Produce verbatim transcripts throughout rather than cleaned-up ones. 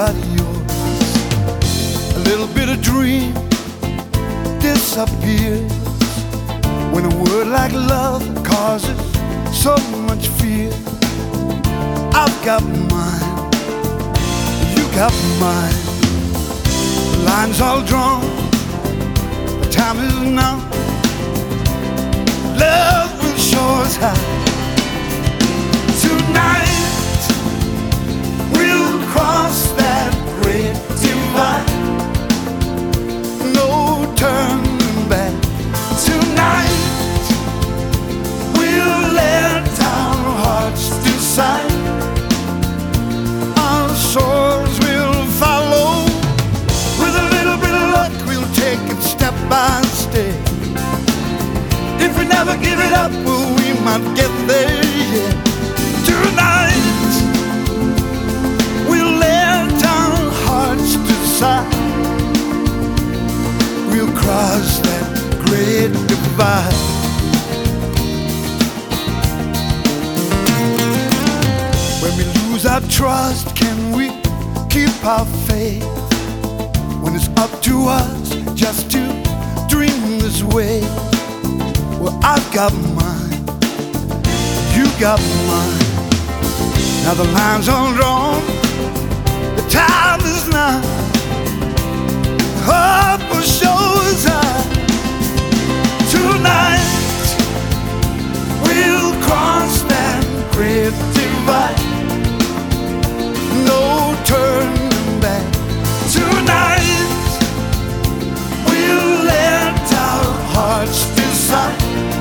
got yours. A little bit of dream disappears when a word like love causes so much fear. I've got mine, you got mine. The line's all drawn, the time is now. Love will show us how. Tonight we'll cross that great divide. No turning back. Tonight we'll let our hearts decide. Our souls will follow. With a little bit of luck, we'll take it step by step. If we never give it up, well, we might get there, yeah. Tonight we'll let our hearts decide. We'll cross that great divide. When we lose our trust, can we keep our faith? When it's up to us just to dream this way. Well, I've got mine, you got mine. Now the line's all drawn, the time is now. Hope will show us how. Tonight we'll cross that great divide. No turning back. Tonight we'll let our hearts decide.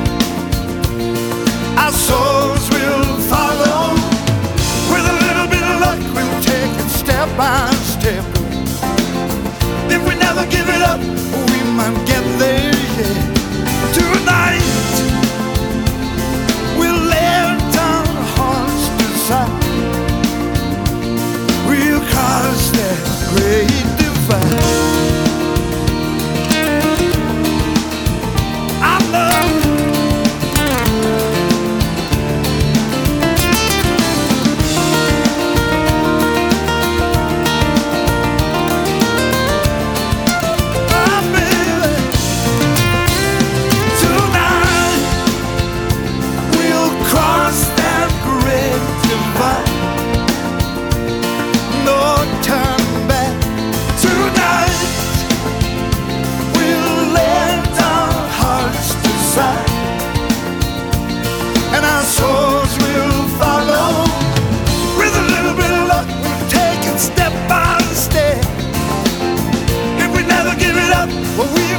Our souls will follow. With a little bit of luck, we'll take it step by step. If we never give it up, we might get there, yeah. Tonight we'll let our hearts decide. We'll cross that great divide. I love you. And our souls will follow. With a little bit of luck, we'll take it step by step. If we never give it up, well, we